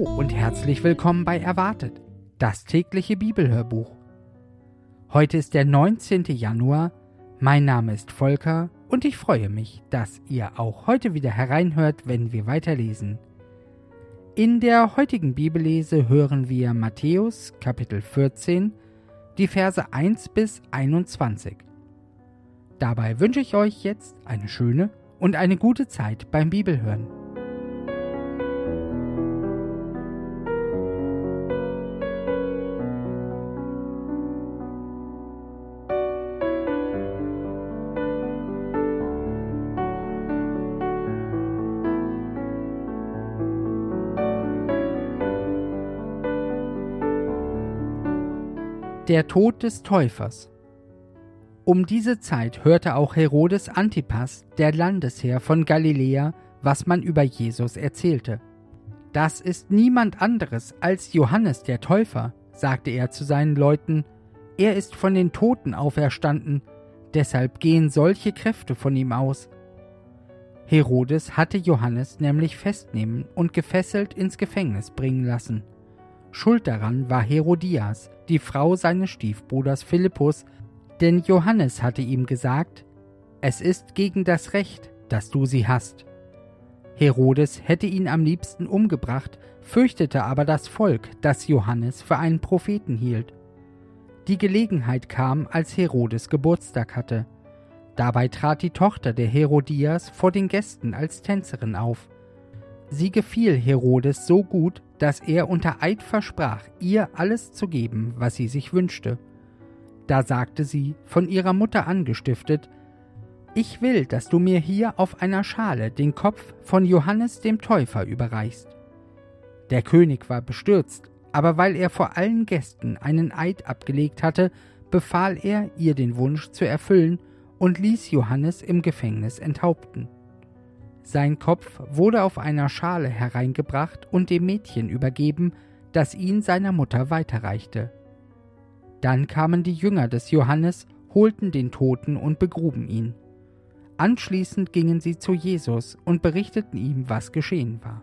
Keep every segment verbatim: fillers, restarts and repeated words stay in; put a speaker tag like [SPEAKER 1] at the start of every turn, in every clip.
[SPEAKER 1] und herzlich willkommen bei Erwartet, das tägliche Bibelhörbuch. Heute ist der neunzehnte Januar, mein Name ist Volker und ich freue mich, dass ihr auch heute wieder hereinhört, wenn wir weiterlesen. In der heutigen Bibellese hören wir Matthäus Kapitel vierzehn, die Verse eins bis einundzwanzig. Dabei wünsche ich euch jetzt eine schöne und eine gute Zeit beim Bibelhören. Der Tod des Täufers. Um diese Zeit hörte auch Herodes Antipas, der Landesherr von Galiläa, was man über Jesus erzählte. Das ist niemand anderes als Johannes der Täufer, sagte er zu seinen Leuten. Er ist von den Toten auferstanden, deshalb gehen solche Kräfte von ihm aus. Herodes hatte Johannes nämlich festnehmen und gefesselt ins Gefängnis bringen lassen. Schuld daran war Herodias, die Frau seines Stiefbruders Philippus, denn Johannes hatte ihm gesagt, es ist gegen das Recht, dass du sie hast. Herodes hätte ihn am liebsten umgebracht, fürchtete aber das Volk, das Johannes für einen Propheten hielt. Die Gelegenheit kam, als Herodes Geburtstag hatte. Dabei trat die Tochter der Herodias vor den Gästen als Tänzerin auf. Sie gefiel Herodes so gut, dass er unter Eid versprach, ihr alles zu geben, was sie sich wünschte. Da sagte sie, von ihrer Mutter angestiftet, »Ich will, dass du mir hier auf einer Schale den Kopf von Johannes dem Täufer überreichst.« Der König war bestürzt, aber weil er vor allen Gästen einen Eid abgelegt hatte, befahl er, ihr den Wunsch zu erfüllen und ließ Johannes im Gefängnis enthaupten. Sein Kopf wurde auf einer Schale hereingebracht und dem Mädchen übergeben, das ihn seiner Mutter weiterreichte. Dann kamen die Jünger des Johannes, holten den Toten und begruben ihn. Anschließend gingen sie zu Jesus und berichteten ihm, was geschehen war.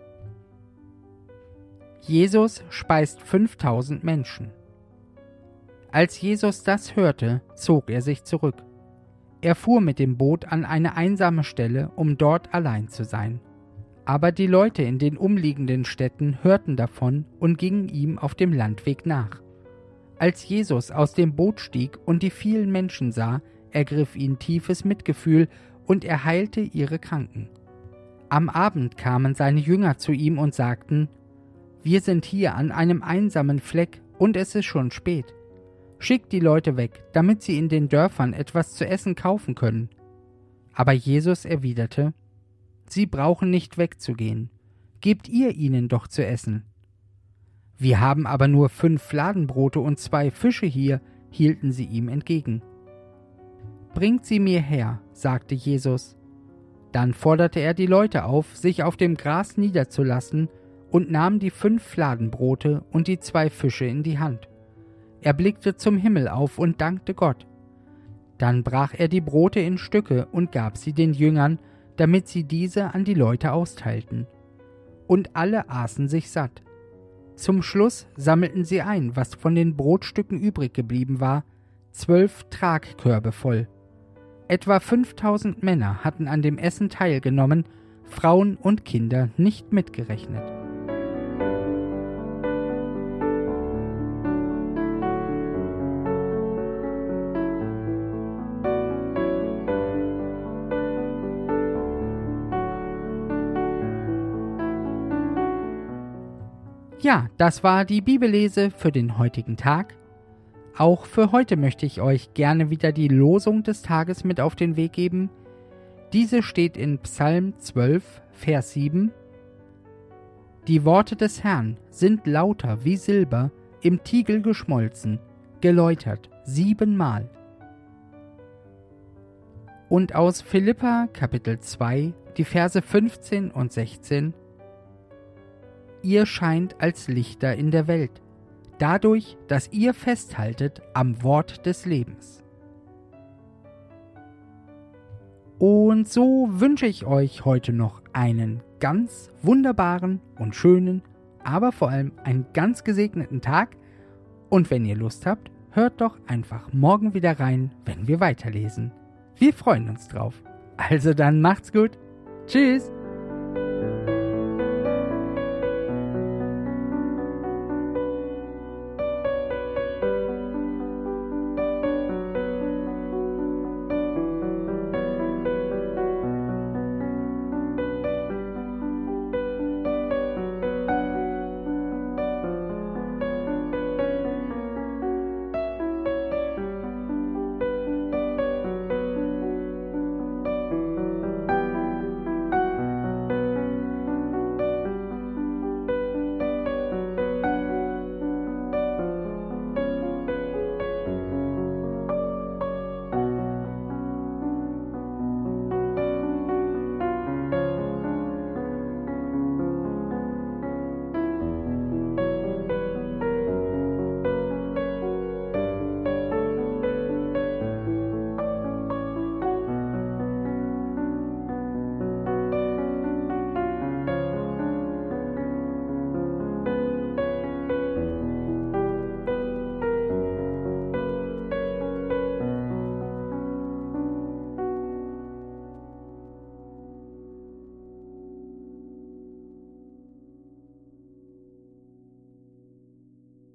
[SPEAKER 1] Jesus speist fünftausend Menschen. Als Jesus das hörte, zog er sich zurück. Er fuhr mit dem Boot an eine einsame Stelle, um dort allein zu sein. Aber die Leute in den umliegenden Städten hörten davon und gingen ihm auf dem Landweg nach. Als Jesus aus dem Boot stieg und die vielen Menschen sah, ergriff ihn tiefes Mitgefühl und er heilte ihre Kranken. Am Abend kamen seine Jünger zu ihm und sagten, »Wir sind hier an einem einsamen Fleck und es ist schon spät. Schickt die Leute weg, damit sie in den Dörfern etwas zu essen kaufen können.« Aber Jesus erwiderte, »Sie brauchen nicht wegzugehen. Gebt ihr ihnen doch zu essen.« »Wir haben aber nur fünf Fladenbrote und zwei Fische hier«, hielten sie ihm entgegen. »Bringt sie mir her«, sagte Jesus. Dann forderte er die Leute auf, sich auf dem Gras niederzulassen und nahm die fünf Fladenbrote und die zwei Fische in die Hand. Er blickte zum Himmel auf und dankte Gott. Dann brach er die Brote in Stücke und gab sie den Jüngern, damit sie diese an die Leute austeilten. Und alle aßen sich satt. Zum Schluss sammelten sie ein, was von den Brotstücken übrig geblieben war, zwölf Tragkörbe voll. Etwa fünftausend Männer hatten an dem Essen teilgenommen, Frauen und Kinder nicht mitgerechnet. Ja, das war die Bibellese für den heutigen Tag. Auch für heute möchte ich euch gerne wieder die Losung des Tages mit auf den Weg geben. Diese steht in Psalm zwölf, Vers sieben. Die Worte des Herrn sind lauter wie Silber, im Tiegel geschmolzen, geläutert siebenmal. Und aus Philipper Kapitel zwei, die Verse fünfzehn und sechzehn. Ihr scheint als Lichter in der Welt, dadurch, dass ihr festhaltet am Wort des Lebens. Und so wünsche ich euch heute noch einen ganz wunderbaren und schönen aber vor allem einen ganz gesegneten Tag. Und wenn ihr Lust habt, hört doch einfach morgen wieder rein, wenn wir weiterlesen. Wir freuen uns drauf. Also dann macht's gut. Tschüss.